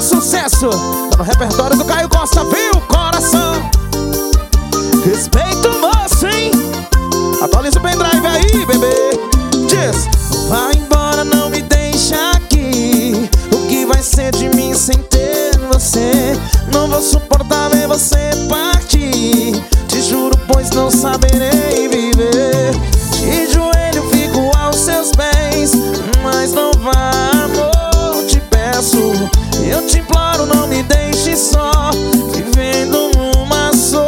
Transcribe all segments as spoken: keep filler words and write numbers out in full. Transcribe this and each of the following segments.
sucesso. Tá no repertório do Caio Costa, viu, coração? Respeito você, hein? Atualiza o pendrive aí, bebê. Diz: vai embora, não me deixa aqui. O que vai ser de mim sem ter você? Não vou suportar ver você partir. Te juro, pois não saberei viver. De joelho fico aos seus pés, mas não vá, amor, te peço. Eu te imploro, não me deixe só, vivendo numa solidão.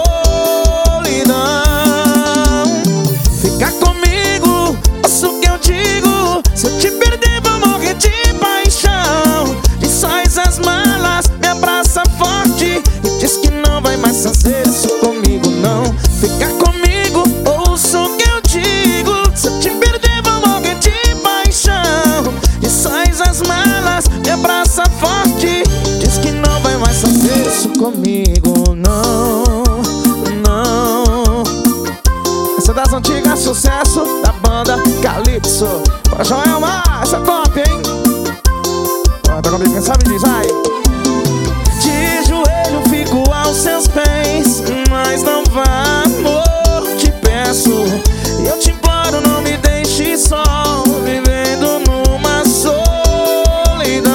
Fica comigo, ouça o que eu digo. Se eu te perder, vou morrer de paixão. Desfaz as malas, me abraça forte e diz que não vai mais fazer isso comigo, não. Fica comigo, ouça o que eu digo. Se eu te perder, vou morrer de paixão. Desfaz as malas, me abraça forte, diz que não vai mais fazer isso comigo, não, não. Essa das antigas, sucesso da banda Calypso. Pra Joelma, essa é top, hein? Canta comigo, quem sabe diz, vai. De joelho fico aos seus pés, mas não vá, amor, te peço. Eu te imploro, não me deixe só, vivendo numa solidão.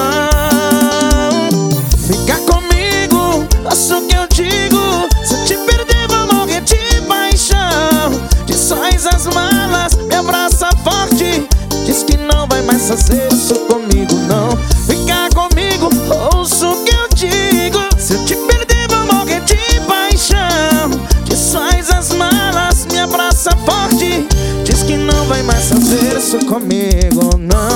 Fica comigo, ouça o que eu digo. Se eu te perder, vou morrer de paixão. Desfaz as malas, me abraça forte, diz que não vai mais fazer isso comigo, não. Fica comigo, ouça o que eu digo. Se eu te perder, vou morrer de paixão. Desfaz as malas, me abraça forte, diz que não vai mais fazer isso comigo, não.